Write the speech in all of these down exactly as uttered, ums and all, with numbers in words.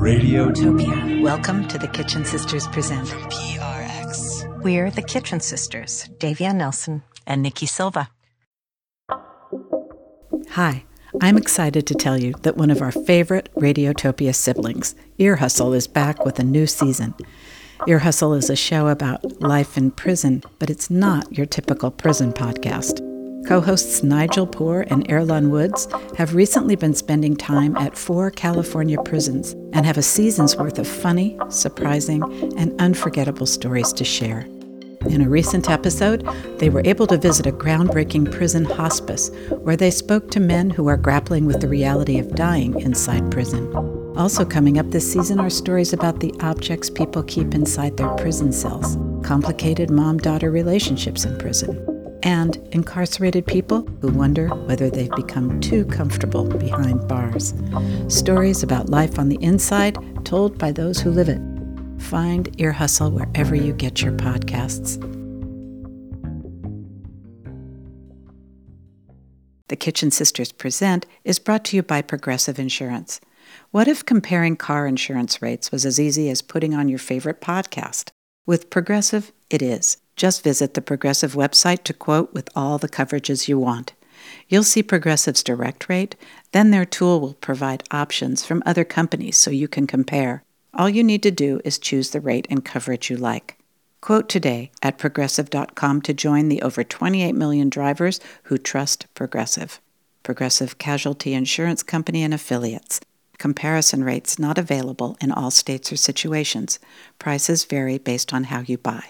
Radiotopia. Welcome to the Kitchen Sisters Present. From P R X. We're the Kitchen Sisters, Davia Nelson and Nikki Silva. Hi, I'm excited to tell you that one of our favorite Radiotopia siblings, Ear Hustle, is back with a new season. Ear Hustle is a show about life in prison, but it's not your typical prison podcast. Co-hosts Nigel Poor and Erlon Woods have recently been spending time at four California prisons and have a season's worth of funny, surprising, and unforgettable stories to share. In a recent episode, they were able to visit a groundbreaking prison hospice where they spoke to men who are grappling with the reality of dying inside prison. Also coming up this season are stories about the objects people keep inside their prison cells, complicated mom-daughter relationships in prison, and incarcerated people who wonder whether they've become too comfortable behind bars. Stories about life on the inside told by those who live it. Find Ear Hustle wherever you get your podcasts. The Kitchen Sisters Present is brought to you by Progressive Insurance. What if comparing car insurance rates was as easy as putting on your favorite podcast? With Progressive, it is. Just visit the Progressive website to quote with all the coverages you want. You'll see Progressive's direct rate, then their tool will provide options from other companies so you can compare. All you need to do is choose the rate and coverage you like. Quote today at progressive dot com to join the over twenty-eight million drivers who trust Progressive. Progressive Casualty Insurance Company and Affiliates. Comparison rates not available in all states or situations. Prices vary based on how you buy.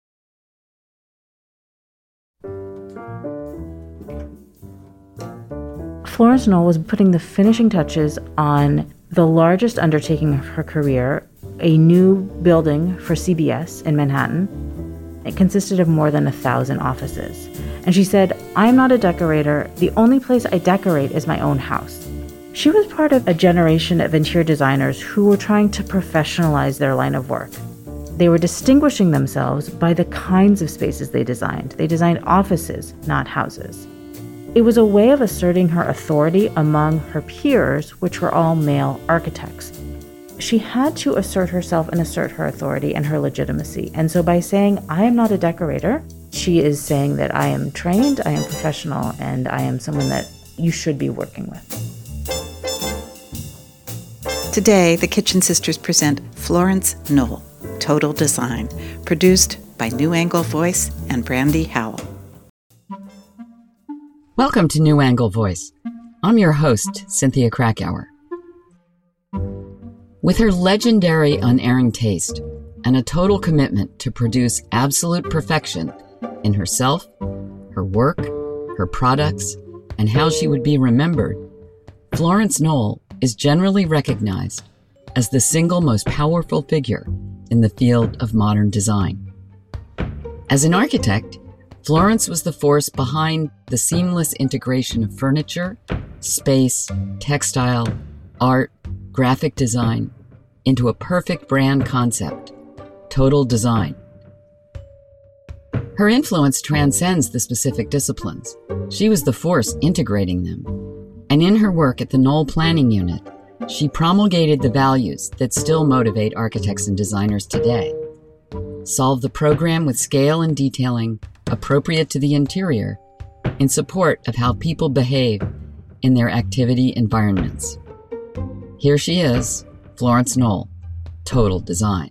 Florence Knoll was putting the finishing touches on the largest undertaking of her career, a new building for C B S in Manhattan. It consisted of more than a thousand offices. And she said, "I'm not a decorator. The only place I decorate is my own house." She was part of a generation of interior designers who were trying to professionalize their line of work. They were distinguishing themselves by the kinds of spaces they designed. They designed offices, not houses. It was a way of asserting her authority among her peers, which were all male architects. She had to assert herself and assert her authority and her legitimacy. And so by saying, "I am not a decorator," she is saying that I am trained, I am professional, and I am someone that you should be working with. Today, the Kitchen Sisters present Florence Knoll, Total Design, produced by New Angle Voice and Brandy Howell. Welcome to New Angle Voice. I'm your host, Cynthia Krakauer. With her legendary unerring taste and a total commitment to produce absolute perfection in herself, her work, her products, and how she would be remembered, Florence Knoll is generally recognized as the single most powerful figure in the field of modern design. As an architect, Florence was the force behind the seamless integration of furniture, space, textile, art, graphic design into a perfect brand concept, Total Design. Her influence transcends the specific disciplines. She was the force integrating them. And in her work at the Knoll Planning Unit, she promulgated the values that still motivate architects and designers today. Solve the program with scale and detailing appropriate to the interior in support of how people behave in their activity environments. Here she is, Florence Knoll, Total Design.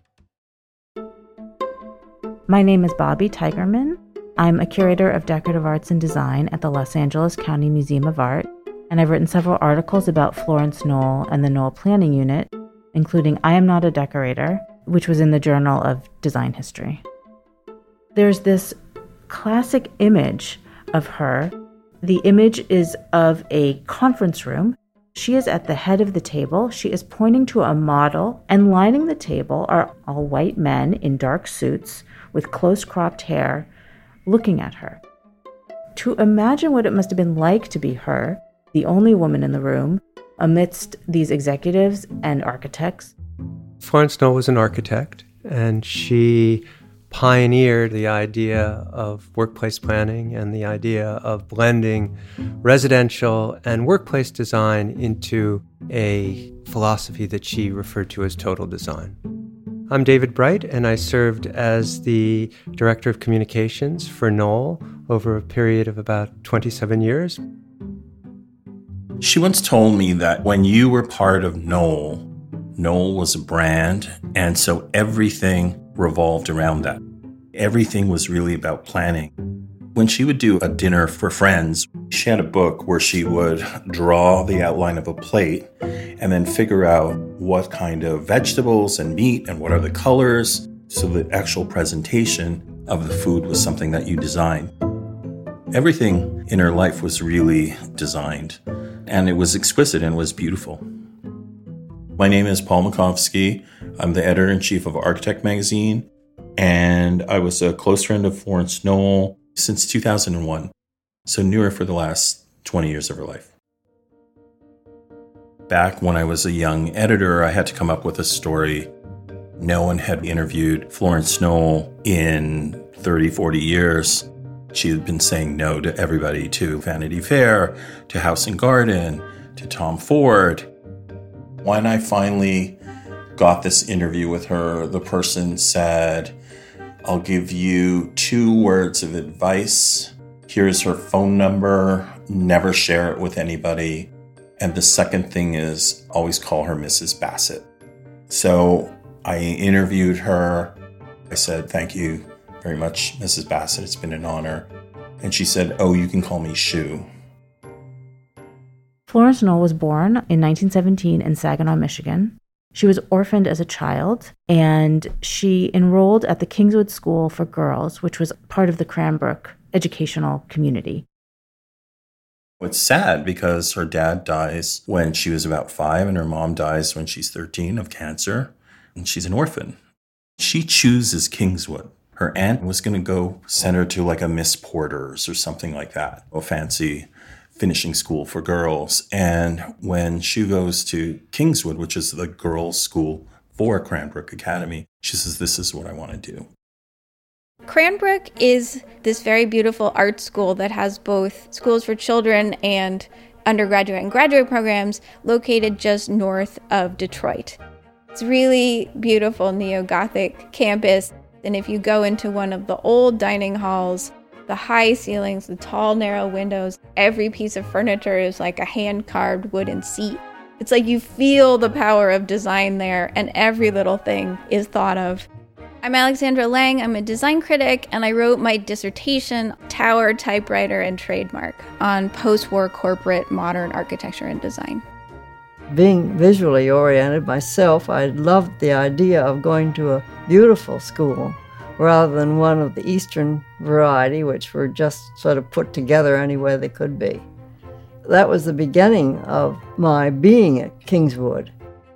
My name is Bobby Tigerman. I'm a curator of decorative arts and design at the Los Angeles County Museum of Art, and I've written several articles about Florence Knoll and the Knoll Planning Unit, including I Am Not a Decorator, which was in the Journal of Design History. There's this classic image of her. The image is of a conference room. She is at the head of the table. She is pointing to a model, and lining the table are all white men in dark suits with close-cropped hair looking at her. To imagine what it must have been like to be her, the only woman in the room, amidst these executives and architects. Florence Knoll was an architect, and she pioneered the idea of workplace planning and the idea of blending residential and workplace design into a philosophy that she referred to as total design. I'm David Bright, and I served as the Director of Communications for Knoll over a period of about twenty-seven years. She once told me that when you were part of Knoll, Knoll was a brand, and so everything revolved around that. Everything was really about planning. When she would do a dinner for friends, she had a book where she would draw the outline of a plate and then figure out what kind of vegetables and meat and what are the colors, so the actual presentation of the food was something that you designed. Everything in her life was really designed, and it was exquisite and was beautiful. My name is Paul Makovsky. I'm the editor-in-chief of Architect Magazine, and I was a close friend of Florence Knoll since two thousand one, so knew her for the last twenty years of her life. Back when I was a young editor, I had to come up with a story. No one had interviewed Florence Knoll in thirty, forty years. She had been saying no to everybody, to Vanity Fair, to House and Garden, to Tom Ford. When I finally got this interview with her, the person said, "I'll give you two words of advice. Here's her phone number. Never share it with anybody. And the second thing is always call her Missus Bassett." So I interviewed her. I said, "Thank you very much, Missus Bassett. It's been an honor." And she said, "Oh, you can call me Shu." Florence Knoll was born in nineteen seventeen in Saginaw, Michigan. She was orphaned as a child, and she enrolled at the Kingswood School for Girls, which was part of the Cranbrook educational community. It's sad because her dad dies when she was about five, and her mom dies when she's thirteen of cancer, and she's an orphan. She chooses Kingswood. Her aunt was going to go send her to like a Miss Porter's or something like that, a fancy finishing school for girls. And when she goes to Kingswood, which is the girls' school for Cranbrook Academy, she says, "This is what I want to do." Cranbrook is this very beautiful art school that has both schools for children and undergraduate and graduate programs located just north of Detroit. It's really beautiful neo-Gothic campus. And if you go into one of the old dining halls, the high ceilings, the tall, narrow windows, every piece of furniture is like a hand-carved wooden seat. It's like you feel the power of design there, and every little thing is thought of. I'm Alexandra Lang. I'm a design critic, and I wrote my dissertation, Tower, Typewriter, and Trademark, on post-war corporate modern architecture and design. Being visually oriented myself, I loved the idea of going to a beautiful school rather than one of the Eastern variety, which were just sort of put together any way they could be. That was the beginning of my being at Kingswood.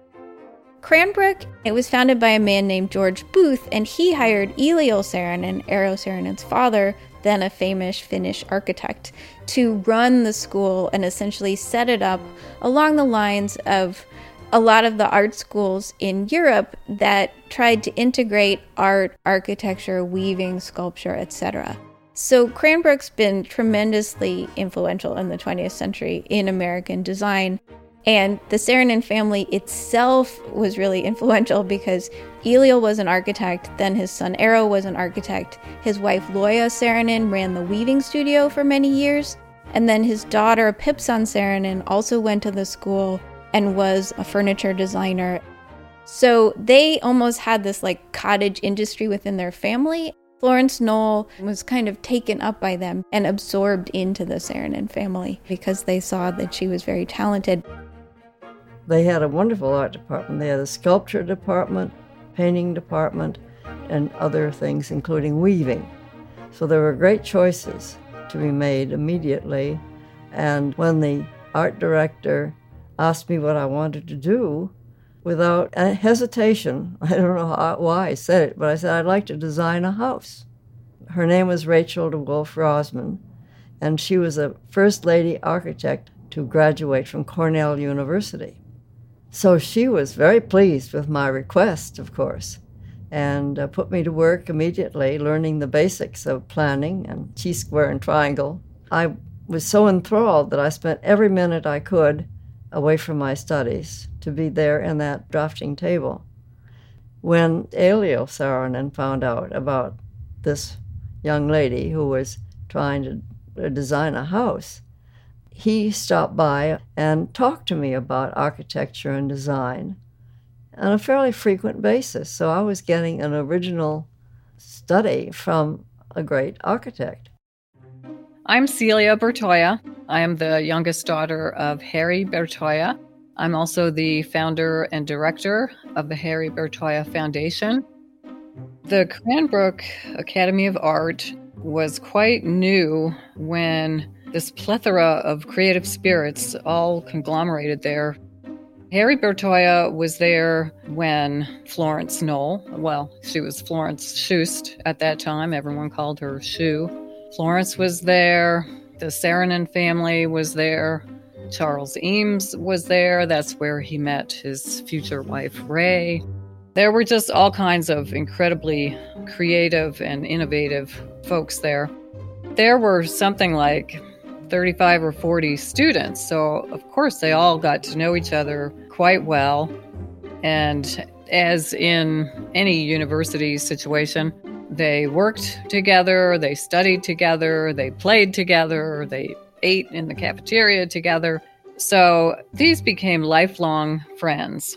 Cranbrook, it was founded by a man named George Booth, and he hired Elio Saarinen, Eero Saarinen's father, then a famous Finnish architect, to run the school and essentially set it up along the lines of a lot of the art schools in Europe that tried to integrate art, architecture, weaving, sculpture, et cetera. So Cranbrook's been tremendously influential in the twentieth century in American design. And the Saarinen family itself was really influential because Elio was an architect, then his son Eero was an architect, his wife Loya Saarinen ran the weaving studio for many years, and then his daughter Pipsan Saarinen also went to the school and was a furniture designer. So they almost had this like cottage industry within their family. Florence Knoll was kind of taken up by them and absorbed into the Saarinen family because they saw that she was very talented. They had a wonderful art department. They had a sculpture department, painting department, and other things, including weaving. So there were great choices to be made immediately. And when the art director asked me what I wanted to do, without hesitation, I don't know how, why I said it, but I said, "I'd like to design a house." Her name was Rachel de Wolf Rosman, and she was a first lady architect to graduate from Cornell University. So she was very pleased with my request, of course, and uh, put me to work immediately, learning the basics of planning and T-square and triangle. I was so enthralled that I spent every minute I could away from my studies to be there in that drafting table. When Elio Saarinen found out about this young lady who was trying to design a house, he stopped by and talked to me about architecture and design on a fairly frequent basis. So I was getting an original study from a great architect. I'm Celia Bertoia. I am the youngest daughter of Harry Bertoia. I'm also the founder and director of the Harry Bertoia Foundation. The Cranbrook Academy of Art was quite new when this plethora of creative spirits all conglomerated there. Harry Bertoia was there when Florence Knoll, well, she was Florence Schust at that time. Everyone called her Shu. Florence was there. The Saarinen family was there. Charles Eames was there. That's where he met his future wife, Ray. There were just all kinds of incredibly creative and innovative folks there. There were something like thirty-five or forty students, so of course they all got to know each other quite well. And as in any university situation, they worked together, they studied together, they played together, they ate in the cafeteria together. So these became lifelong friends.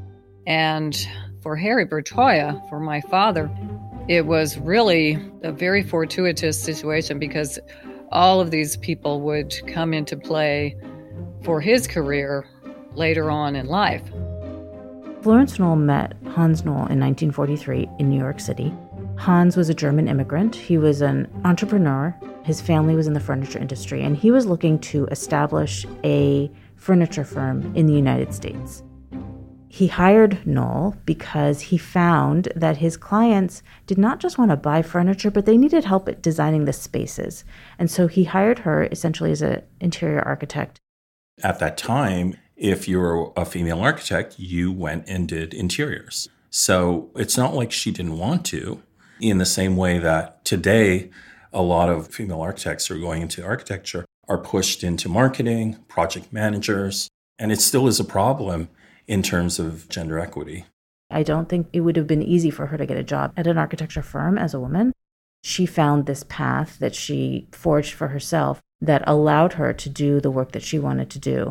And for Harry Bertoia, for my father, it was really a very fortuitous situation because all of these people would come into play for his career later on in life. Florence Knoll met Hans Knoll in nineteen forty-three in New York City. Hans was a German immigrant. He was an entrepreneur. His family was in the furniture industry, and he was looking to establish a furniture firm in the United States. He hired Knoll because he found that his clients did not just want to buy furniture, but they needed help at designing the spaces. And so he hired her essentially as an interior architect. At that time, if you were a female architect, you went and did interiors. So it's not like she didn't want to, in the same way that today, a lot of female architects who are going into architecture are pushed into marketing, project managers, and it still is a problem in terms of gender equity. I don't think it would have been easy for her to get a job at an architecture firm as a woman. She found this path that she forged for herself that allowed her to do the work that she wanted to do.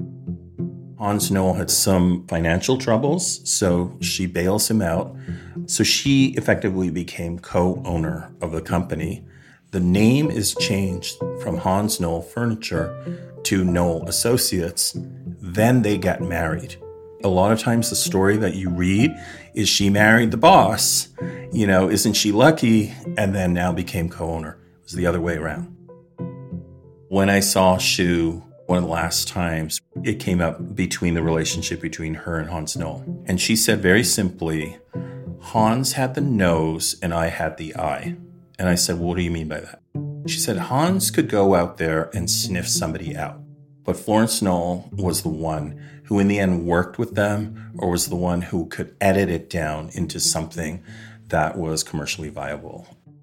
Hans Knoll had some financial troubles, so she bails him out. So she effectively became co-owner of the company. The name is changed from Hans Knoll Furniture to Knoll Associates. Then they get married. A lot of times the story that you read is she married the boss, you know, isn't she lucky, and then now became co-owner. It was the other way around. When I saw Shu one of the last times, it came up between the relationship between her and Hans Knoll. And she said very simply, Hans had the nose and I had the eye. And I said, well, what do you mean by that? She said, Hans could go out there and sniff somebody out. But Florence Knoll was the one who in the end worked with them, or was the one who could edit it down into something that was commercially viable.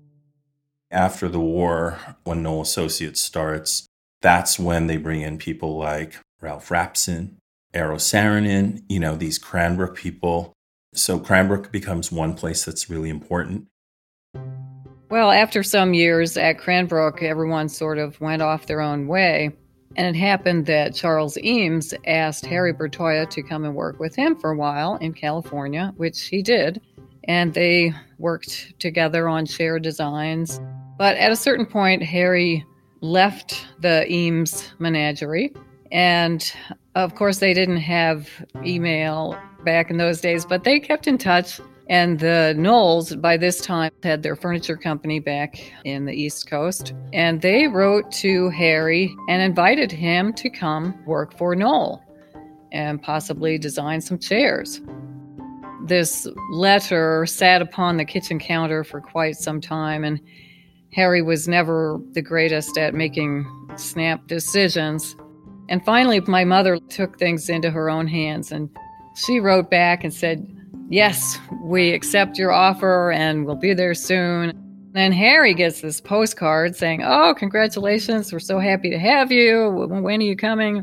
After the war, when Knoll Associates starts, that's when they bring in people like Ralph Rapson, Eero Saarinen, you know, these Cranbrook people. So Cranbrook becomes one place that's really important. Well, after some years at Cranbrook, everyone sort of went off their own way. And it happened that Charles Eames asked Harry Bertoia to come and work with him for a while in California, which he did. And they worked together on shared designs. But at a certain point, Harry left the Eames menagerie. And of course, they didn't have email back in those days, but they kept in touch. And the Knolls, by this time, had their furniture company back in the East Coast. And they wrote to Harry and invited him to come work for Knoll and possibly design some chairs. This letter sat upon the kitchen counter for quite some time, and Harry was never the greatest at making snap decisions. And finally, my mother took things into her own hands, and she wrote back and said, yes, we accept your offer and we'll be there soon. And Harry gets this postcard saying, oh, congratulations, we're so happy to have you. When are you coming?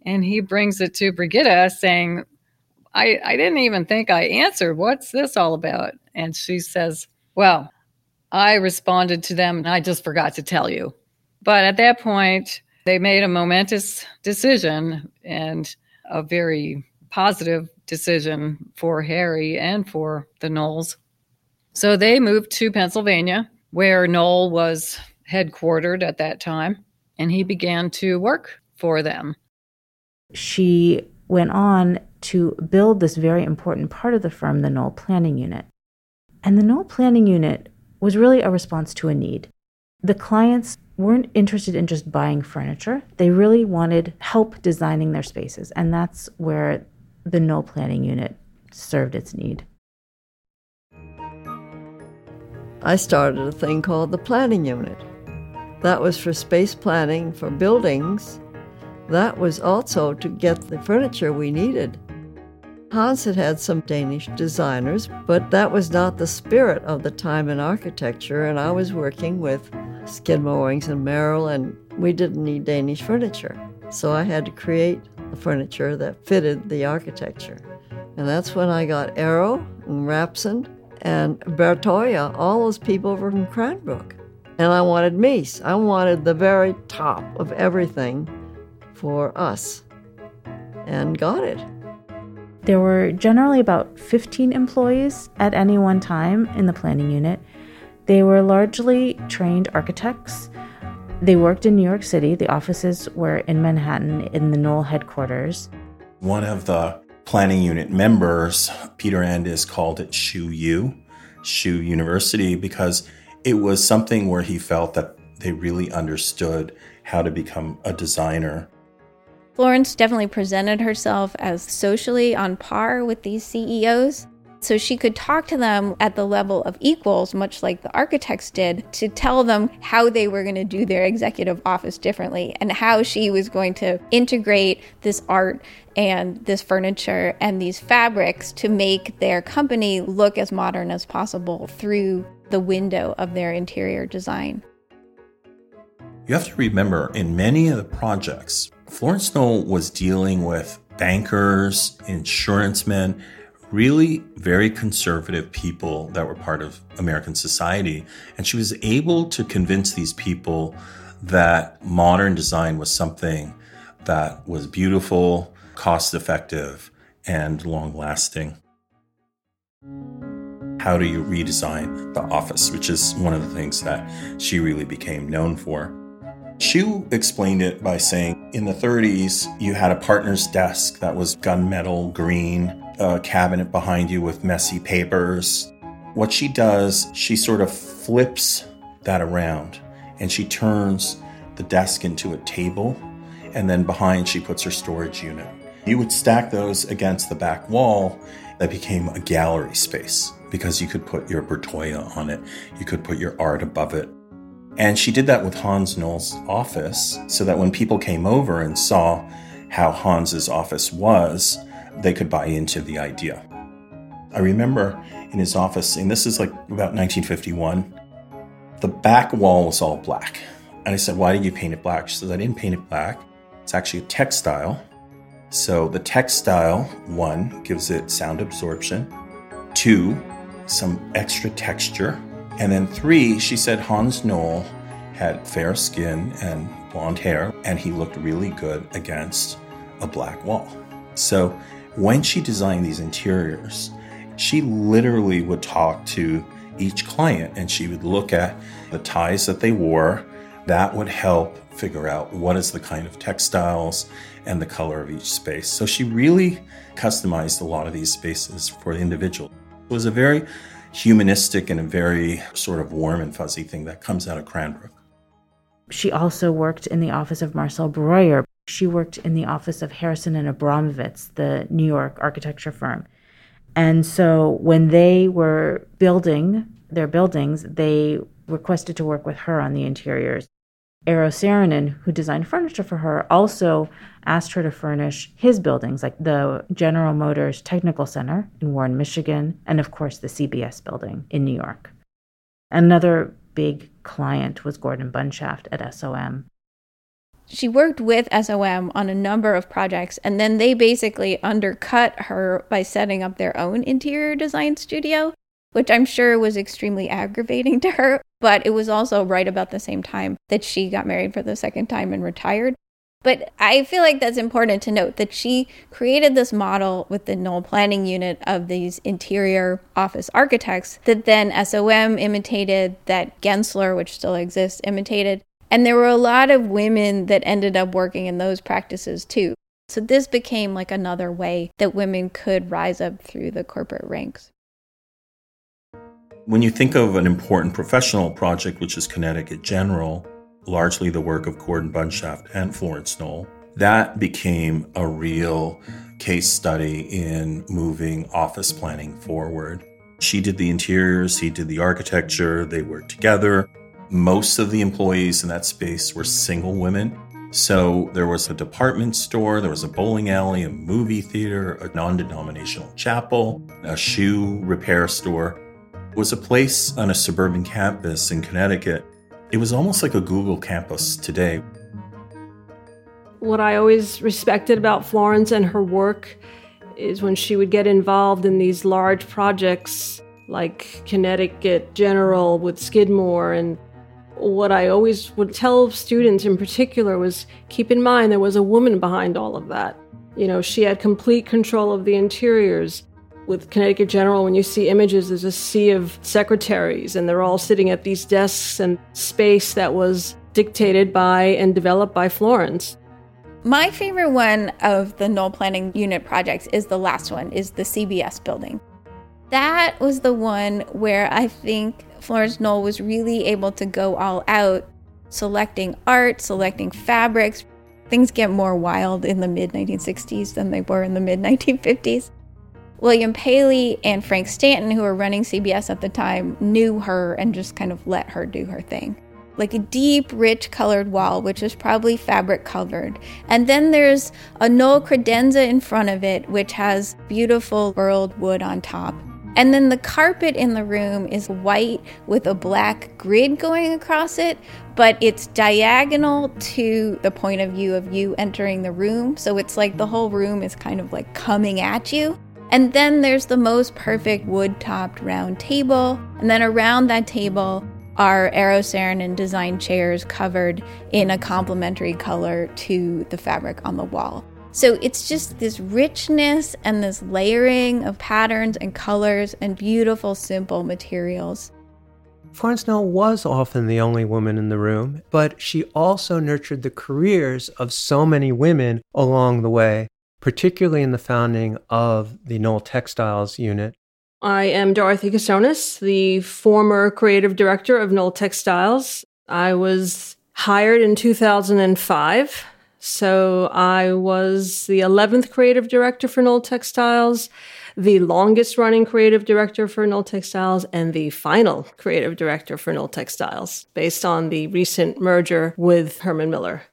And he brings it to Brigitte saying, I, I didn't even think I answered. What's this all about? And she says, well, I responded to them and I just forgot to tell you. But at that point, they made a momentous decision and a very positive decision for Harry and for the Knowles. So they moved to Pennsylvania, where Knoll was headquartered at that time, and he began to work for them. She went on to build this very important part of the firm, the Knoll Planning Unit. And the Knoll Planning Unit was really a response to a need. The clients weren't interested in just buying furniture. They really wanted help designing their spaces, and that's where the Knoll Planning Unit served its need. I started a thing called the Planning Unit. That was for space planning for buildings. That was also to get the furniture we needed. Hans had had some Danish designers, but that was not the spirit of the time in architecture, and I was working with Skidmore, Owings and Merrill, and we didn't need Danish furniture. So I had to create the furniture that fitted the architecture. And that's when I got Arrow and Rapson and Bertoia, all those people were from Cranbrook. And I wanted Mies. I wanted the very top of everything for us, and got it. There were generally about fifteen employees at any one time in the planning unit. They were largely trained architects. They worked in New York City. The offices were in Manhattan in the Knoll headquarters. One of the planning unit members, Peter Andis, called it S H U U, S H U University, because it was something where he felt that they really understood how to become a designer. Florence definitely presented herself as socially on par with these C E Os. So she could talk to them at the level of equals, much like the architects did, to tell them how they were going to do their executive office differently and how she was going to integrate this art and this furniture and these fabrics to make their company look as modern as possible through the window of their interior design. You have to remember, in many of the projects, Florence Knoll was dealing with bankers, insurance men, really very conservative people that were part of American society. And she was able to convince these people that modern design was something that was beautiful, cost-effective, and long-lasting. How do you redesign the office, which is one of the things that she really became known for. S H U explained it by saying, in the thirties, you had a partner's desk that was gunmetal green, a cabinet behind you with messy papers. What she does, she sort of flips that around, and she turns the desk into a table, and then behind she puts her storage unit. You would stack those against the back wall. That became a gallery space because you could put your Bertoia on it. You could put your art above it. And she did that with Hans Knoll's office so that when people came over and saw how Hans's office was, they could buy into the idea. I remember in his office, and this is like about nineteen fifty-one, the back wall was all black. And I said, why did you paint it black? She says, I didn't paint it black. It's actually a textile. So the textile, one, gives it sound absorption. Two, some extra texture. And then three, she said Hans Knoll had fair skin and blonde hair, and he looked really good against a black wall. So when she designed these interiors, she literally would talk to each client, and she would look at the ties that they wore. That would help figure out what is the kind of textiles and the color of each space. So she really customized a lot of these spaces for the individual. It was a very humanistic and a very sort of warm and fuzzy thing that comes out of Cranbrook. She also worked in the office of Marcel Breuer. She worked in the office of Harrison and Abramovitz, the New York architecture firm. And so when they were building their buildings, they requested to work with her on the interiors. Eero Saarinen, who designed furniture for her, also asked her to furnish his buildings, like the General Motors Technical Center in Warren, Michigan, and of course the C B S building in New York. Another big client was Gordon Bunshaft at S O M. She worked with S O M on a number of projects, and then they basically undercut her by setting up their own interior design studio, which I'm sure was extremely aggravating to her, but it was also right about the same time that she got married for the second time and retired. But I feel like that's important to note that she created this model with the Knoll Planning Unit of these interior office architects that then S O M imitated, that Gensler, which still exists, imitated. And there were a lot of women that ended up working in those practices too. So this became like another way that women could rise up through the corporate ranks. When you think of an important professional project, which is Connecticut General, largely the work of Gordon Bunshaft and Florence Knoll, that became a real case study in moving office planning forward. She did the interiors, he did the architecture, they worked together. Most of the employees in that space were single women. So there was a department store, there was a bowling alley, a movie theater, a non-denominational chapel, a shoe repair store. It was a place on a suburban campus in Connecticut. It was almost like a Google campus today. What I always respected about Florence and her work is when she would get involved in these large projects like Connecticut General with Skidmore. And what I always would tell students in particular was keep in mind there was a woman behind all of that. You know, she had complete control of the interiors. With Connecticut General, when you see images, there's a sea of secretaries, and they're all sitting at these desks and space that was dictated by and developed by Florence. My favorite one of the Knoll Planning Unit projects is the last one, is the C B S building. That was the one where I think Florence Knoll was really able to go all out, selecting art, selecting fabrics. Things get more wild in the mid nineteen sixties than they were in the mid nineteen fifties. William Paley and Frank Stanton, who were running C B S at the time, knew her and just kind of let her do her thing. Like a deep, rich colored wall, which is probably fabric covered. And then there's a Knoll credenza in front of it, which has beautiful burled wood on top. And then the carpet in the room is white with a black grid going across it, but it's diagonal to the point of view of you entering the room. So it's like the whole room is kind of like coming at you. And then there's the most perfect wood-topped round table. And then around that table are Eero Saarinen designed chairs covered in a complementary color to the fabric on the wall. So it's just this richness and this layering of patterns and colors and beautiful, simple materials. Florence Knoll was often the only woman in the room, but she also nurtured the careers of so many women along the way, particularly in the founding of the Knoll Textiles unit. I am Dorothy Kasonis, the former creative director of Knoll Textiles. I was hired in two thousand five, so I was the eleventh creative director for Knoll Textiles, the longest running creative director for Knoll Textiles, and the final creative director for Knoll Textiles, based on the recent merger with Herman Miller.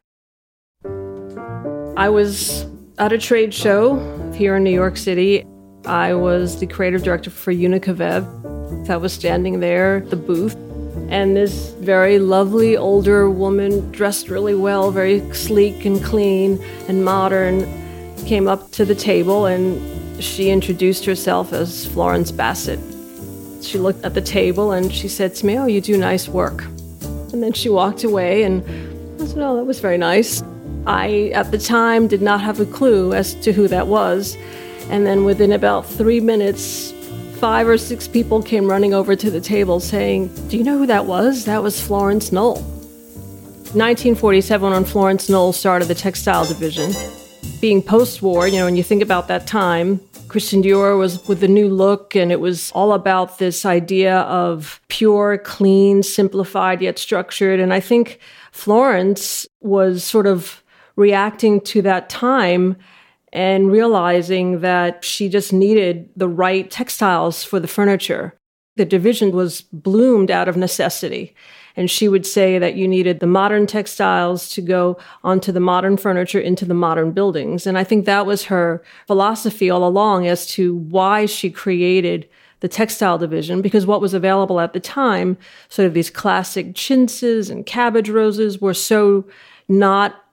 I was at a trade show here in New York City. I was the creative director for Unicavev. I was standing there at the booth, and this very lovely older woman, dressed really well, very sleek and clean and modern, came up to the table, and she introduced herself as Florence Bassett. She looked at the table and she said to me, "Oh, you do nice work." And then she walked away, and I said, "Oh, that was very nice." I, at the time, did not have a clue as to who that was. And then within about three minutes, five or six people came running over to the table saying, "Do you know who that was? That was Florence Knoll." nineteen forty-seven, when Florence Knoll started the textile division. Being post-war, you know, when you think about that time, Christian Dior was with the new look, and it was all about this idea of pure, clean, simplified, yet structured. And I think Florence was sort of reacting to that time and realizing that she just needed the right textiles for the furniture. The division was bloomed out of necessity. And she would say that you needed the modern textiles to go onto the modern furniture into the modern buildings. And I think that was her philosophy all along as to why she created the textile division, because what was available at the time, sort of these classic chintzes and cabbage roses, were so not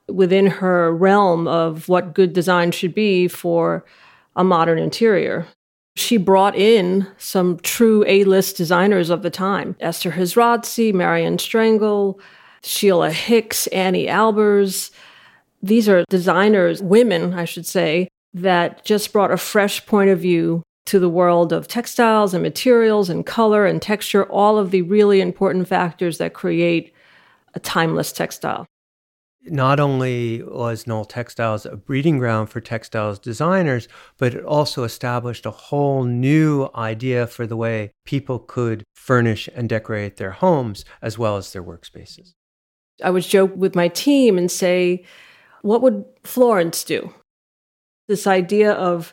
within her realm of what good design should be for a modern interior. She brought in some true A-list designers of the time. Esther Hizrazi, Marion Strengle, Sheila Hicks, Annie Albers. These are designers, women, I should say, that just brought a fresh point of view to the world of textiles and materials and color and texture, all of the really important factors that create a timeless textile. Not only was Knoll Textiles a breeding ground for textiles designers, but it also established a whole new idea for the way people could furnish and decorate their homes as well as their workspaces. I would joke with my team and say, what would Florence do? This idea of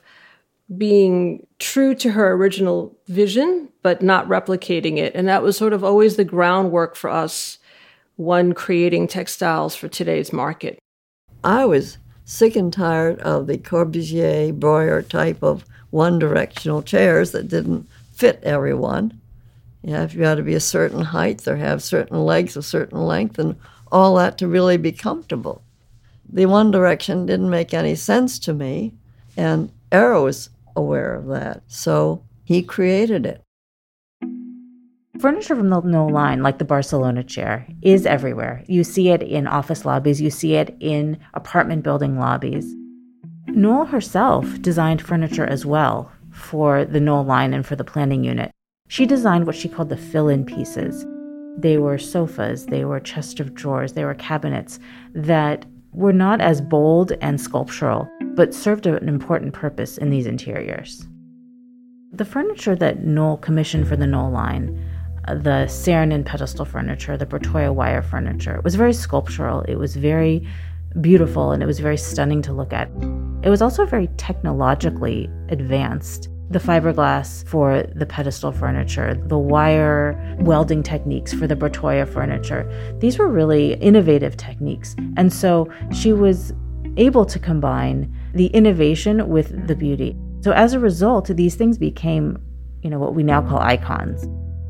being true to her original vision, but not replicating it. And that was sort of always the groundwork for us when creating textiles for today's market. I was sick and tired of the Corbusier, Breuer type of one-directional chairs that didn't fit everyone. You have, you had to be a certain height or have certain legs a certain length and all that to really be comfortable. The one direction didn't make any sense to me, and Arrow was aware of that, so he created it. Furniture from the Knoll line, like the Barcelona chair, is everywhere. You see it in office lobbies, you see it in apartment building lobbies. Knoll herself designed furniture as well for the Knoll line and for the planning unit. She designed what she called the fill-in pieces. They were sofas, they were chest of drawers, they were cabinets that were not as bold and sculptural, but served an important purpose in these interiors. The furniture that Knoll commissioned for the Knoll line, the Saarinen pedestal furniture, the Bertoia wire furniture, it was very sculptural, it was very beautiful, and it was very stunning to look at. It was also very technologically advanced. The fiberglass for the pedestal furniture, the wire welding techniques for the Bertoia furniture, these were really innovative techniques. And so she was able to combine the innovation with the beauty. So as a result, these things became, you know, what we now call icons.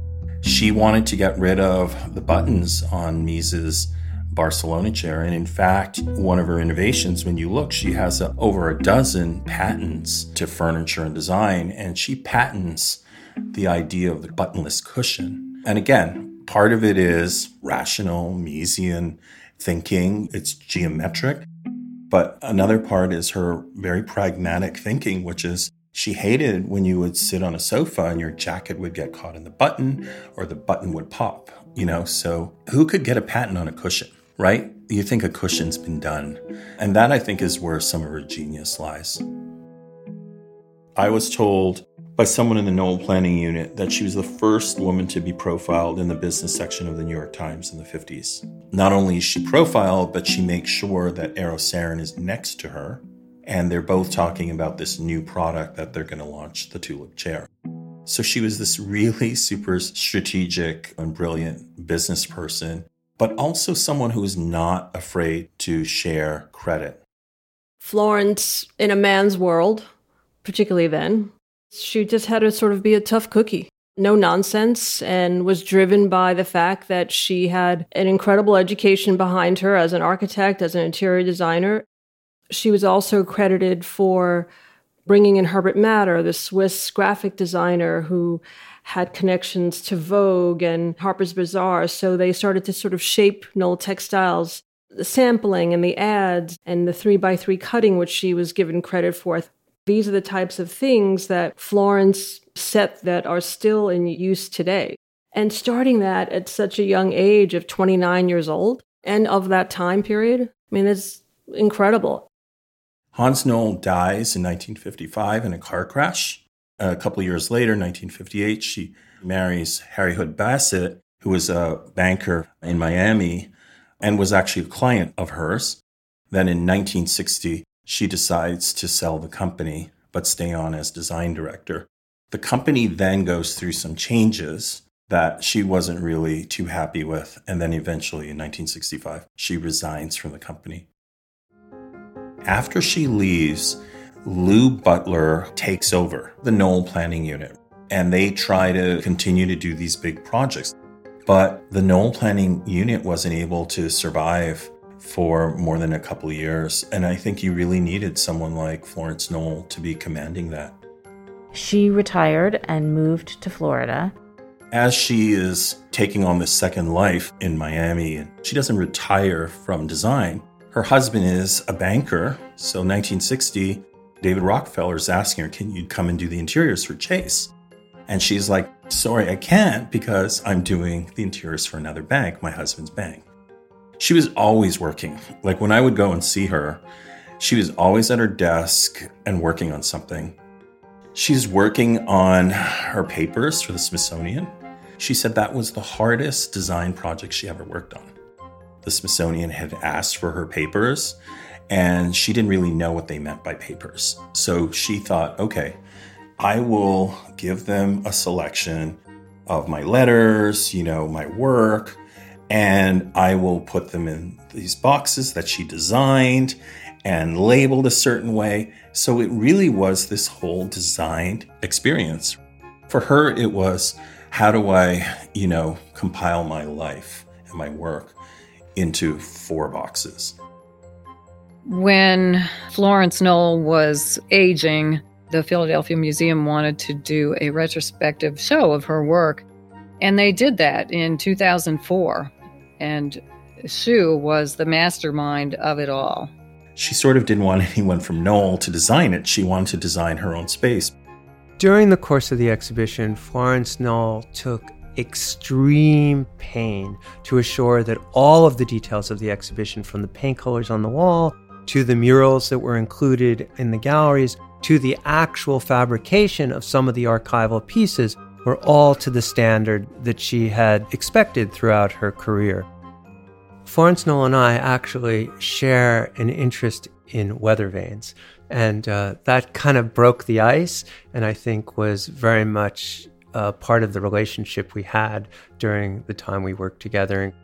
She wanted to get rid of the buttons on Mise's Barcelona chair. And in fact, one of her innovations, when you look, she has a, over a dozen patents to furniture and design, and she patents the idea of the buttonless cushion. And again, part of it is rational Misesian thinking. It's geometric. But another part is her very pragmatic thinking, which is she hated when you would sit on a sofa and your jacket would get caught in the button or the button would pop, you know? So who could get a patent on a cushion, right? You think a cushion's been done. And that, I think, is where some of her genius lies. I was told by someone in the Knoll planning unit that she was the first woman to be profiled in the business section of the New York Times in the fifties. Not only is she profiled, but she makes sure that Eero Saarinen is next to her. And they're both talking about this new product that they're going to launch, the Tulip chair. So she was this really super strategic and brilliant business person, but also someone who was not afraid to share credit. Florence, in a man's world, particularly then, she just had to sort of be a tough cookie. No nonsense, and was driven by the fact that she had an incredible education behind her as an architect, as an interior designer. She was also credited for bringing in Herbert Matter, the Swiss graphic designer who had connections to Vogue and Harper's Bazaar. So they started to sort of shape Knoll Textiles. The sampling and the ads and the three by three cutting, which she was given credit for. These are the types of things that Florence set that are still in use today. And starting that at such a young age of twenty-nine years old and of that time period, I mean, it's incredible. Hans Knoll dies in nineteen fifty-five in a car crash. A couple of years later, nineteen fifty-eight, she marries Harry Hood Bassett, who was a banker in Miami and was actually a client of hers. Then in nineteen sixty, she decides to sell the company, but stay on as design director. The company then goes through some changes that she wasn't really too happy with. And then eventually in nineteen sixty-five, she resigns from the company. After she leaves, Lou Butler takes over the Knoll planning unit, and they try to continue to do these big projects. But the Knoll planning unit wasn't able to survive for more than a couple of years. And I think you really needed someone like Florence Knoll to be commanding that. She retired and moved to Florida. As she is taking on this second life in Miami, and she doesn't retire from design. Her husband is a banker. So nineteen sixty, David Rockefeller is asking her, can you come and do the interiors for Chase? And she's like, sorry, I can't because I'm doing the interiors for another bank, my husband's bank. She was always working. Like when I would go and see her, she was always at her desk and working on something. She's working on her papers for the Smithsonian. She said that was the hardest design project she ever worked on. The Smithsonian had asked for her papers, and she didn't really know what they meant by papers. So she thought, okay, I will give them a selection of my letters, you know, my work, and I will put them in these boxes that she designed and labeled a certain way. So it really was this whole designed experience. For her, it was, how do I, you know, compile my life and my work into four boxes? When Florence Knoll was aging, the Philadelphia Museum wanted to do a retrospective show of her work, and they did that in two thousand four. And Sue was the mastermind of it all. She sort of didn't want anyone from Knoll to design it. She wanted to design her own space. During the course of the exhibition, Florence Knoll took extreme pain to assure that all of the details of the exhibition, from the paint colors on the wall to the murals that were included in the galleries to the actual fabrication of some of the archival pieces, were all to the standard that she had expected throughout her career. Florence Knoll and I actually share an interest in weather vanes, and uh, that kind of broke the ice, and I think was very much uh, part of the relationship we had during the time we worked together.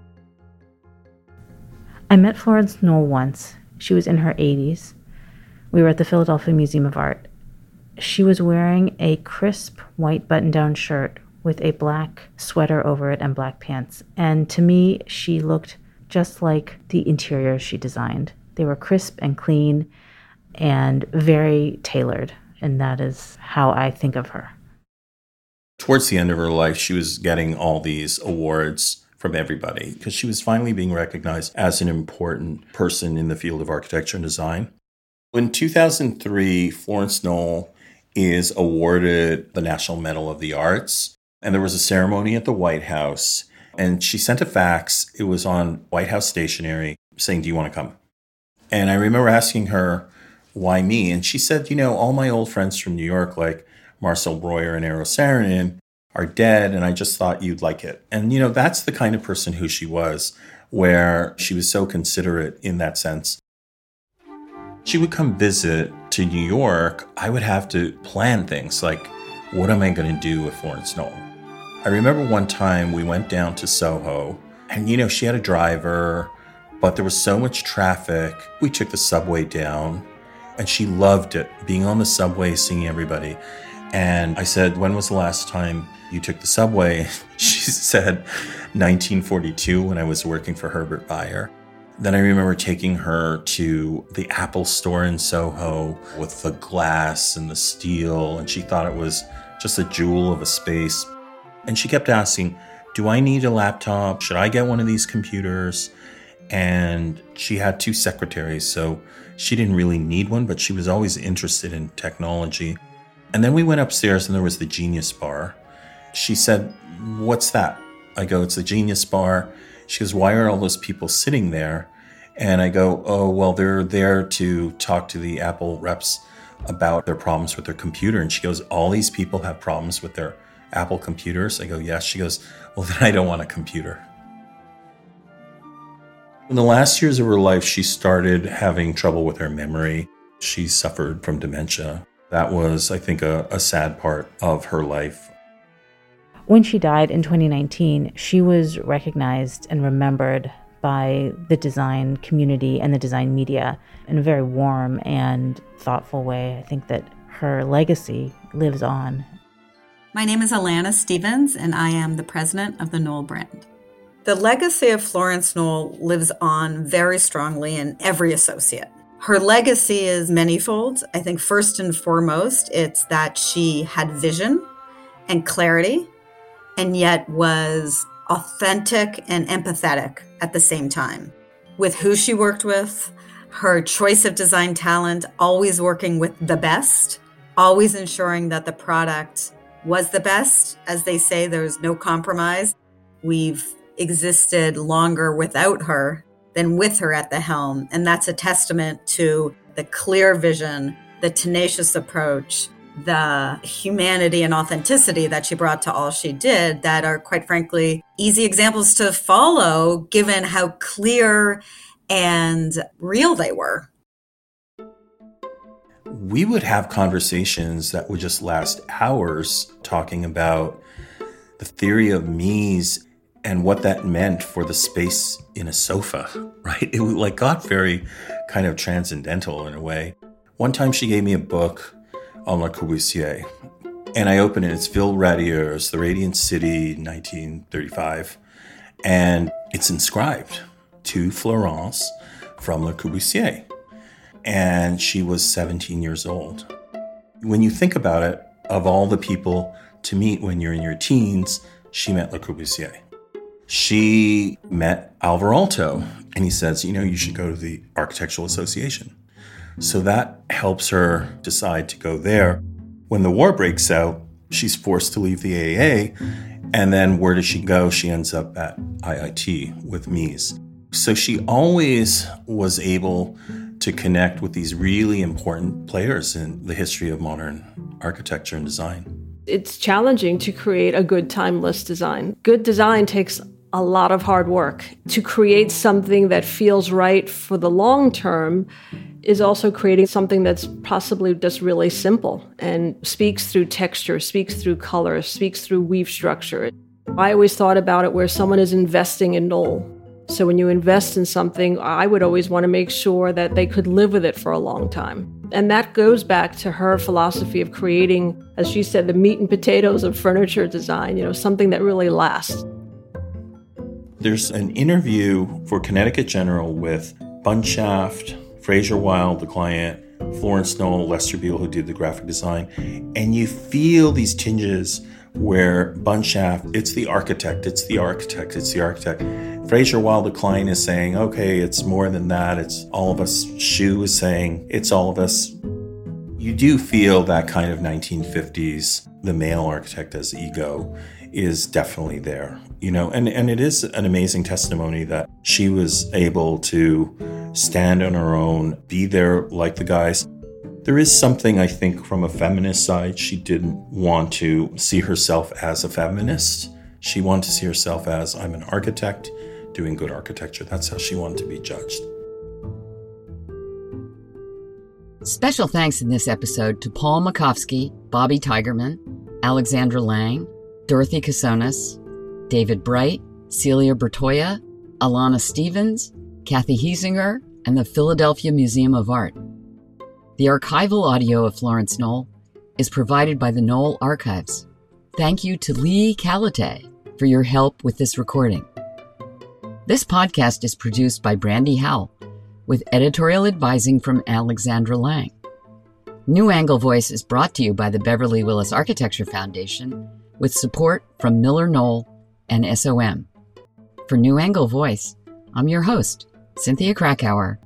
I met Florence Knoll once. She was in her eighties. We were at the Philadelphia Museum of Art. She was wearing a crisp white button-down shirt with a black sweater over it and black pants. And to me, she looked just like the interiors she designed. They were crisp and clean and very tailored. And that is how I think of her. Towards the end of her life, she was getting all these awards from everybody because she was finally being recognized as an important person in the field of architecture and design. In two thousand three, Florence Knoll is awarded the National Medal of the Arts. And there was a ceremony at the White House. And she sent a fax. It was on White House stationery saying, do you want to come? And I remember asking her, why me? And she said, you know, all my old friends from New York, like Marcel Breuer and Eero Saarinen, are dead. And I just thought you'd like it. And, you know, that's the kind of person who she was, where she was so considerate in that sense. She would come visit to New York. I would have to plan things like, what am I going to do with Florence Knoll? I remember one time we went down to Soho and, you know, she had a driver, but there was so much traffic. We took the subway down and she loved it, being on the subway, seeing everybody. And I said, when was the last time you took the subway? She said, nineteen forty-two, when I was working for Herbert Bayer. Then I remember taking her to the Apple store in Soho with the glass and the steel, and she thought it was just a jewel of a space. And she kept asking, do I need a laptop? Should I get one of these computers? And she had two secretaries, so she didn't really need one, but she was always interested in technology. And then we went upstairs and there was the Genius Bar. She said, what's that? I go, it's the Genius Bar. She goes, why are all those people sitting there? And I go, oh, well, they're there to talk to the Apple reps about their problems with their computer. And she goes, all these people have problems with their Apple computers? I go, yes. She goes, well, then I don't want a computer. In the last years of her life, she started having trouble with her memory. She suffered from dementia. That was, I think, a, a sad part of her life. When she died in twenty nineteen, she was recognized and remembered by the design community and the design media in a very warm and thoughtful way. I think that her legacy lives on. My name is Alana Stevens, and I am the president of the Knoll brand. The legacy of Florence Knoll lives on very strongly in every associate. Her legacy is manifold. I think first and foremost, it's that she had vision and clarity, and yet was authentic and empathetic at the same time. With who she worked with, her choice of design talent, always working with the best, always ensuring that the product was the best. As they say, there's no compromise. We've existed longer without her than with her at the helm. And that's a testament to the clear vision, the tenacious approach, the humanity and authenticity that she brought to all she did, that are, quite frankly, easy examples to follow, given how clear and real they were. We would have conversations that would just last hours talking about the theory of Mies and what that meant for the space in a sofa, right? It like got very kind of transcendental in a way. One time she gave me a book on Le Corbusier, and I opened it. It's Ville Radieur's The Radiant City, nineteen thirty-five, and it's inscribed to Florence from Le Corbusier. And she was seventeen years old. When you think about it, of all the people to meet when you're in your teens, she met Le Corbusier. She met Alvar Aalto, and he says, you know, you should go to the Architectural Association. So that helps her decide to go there. When the war breaks out, she's forced to leave the A A A. And then where does she go? She ends up at I I T with Mies. So she always was able to connect with these really important players in the history of modern architecture and design. It's challenging to create a good timeless design. Good design takes a lot of hard work. To create something that feels right for the long term is also creating something that's possibly just really simple and speaks through texture, speaks through color, speaks through weave structure. I always thought about it where someone is investing in Knoll. So when you invest in something, I would always want to make sure that they could live with it for a long time. And that goes back to her philosophy of creating, as she said, the meat and potatoes of furniture design, you know, something that really lasts. There's an interview for Connecticut General with Bunshaft, Fraser Wilde, the client, Florence Knoll, Lester Beale, who did the graphic design. And you feel these tinges where Bunshaft, it's the architect, it's the architect, it's the architect. Fraser Wilde, the client, is saying, okay, it's more than that, it's all of us. Shu is saying, it's all of us. You do feel that kind of nineteen fifties, the male architect as ego is definitely there, you know, and, and it is an amazing testimony that she was able to stand on her own, be there like the guys. There is something, I think, from a feminist side. She didn't want to see herself as a feminist. She wanted to see herself as, I'm an architect doing good architecture. That's how she wanted to be judged. Special thanks in this episode to Paul Makowski, Bobby Tigerman, Alexandra Lang, Dorothy Casonas, David Bright, Celia Bertoia, Alana Stevens, Kathy Hiesinger, and the Philadelphia Museum of Art. The archival audio of Florence Knoll is provided by the Knoll Archives. Thank you to Lee Calate for your help with this recording. This podcast is produced by Brandy Howell, with editorial advising from Alexandra Lang. New Angle Voice is brought to you by the Beverly Willis Architecture Foundation, with support from Miller Knoll and S O M. For New Angle Voice, I'm your host, Cynthia Krakauer.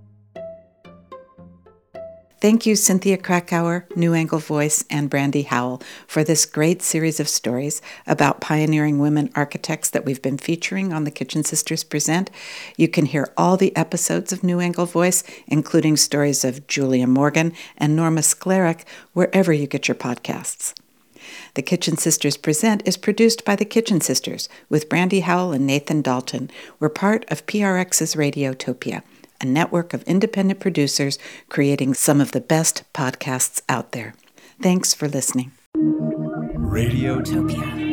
Thank you, Cynthia Krakauer, New Angle Voice, and Brandy Howell for this great series of stories about pioneering women architects that we've been featuring on the Kitchen Sisters Present. You can hear all the episodes of New Angle Voice, including stories of Julia Morgan and Norma Sklarek, wherever you get your podcasts. The Kitchen Sisters Present is produced by the Kitchen Sisters with Brandy Howell and Nathan Dalton. We're part of P R X's Radiotopia, a network of independent producers creating some of the best podcasts out there. Thanks for listening. Radiotopia.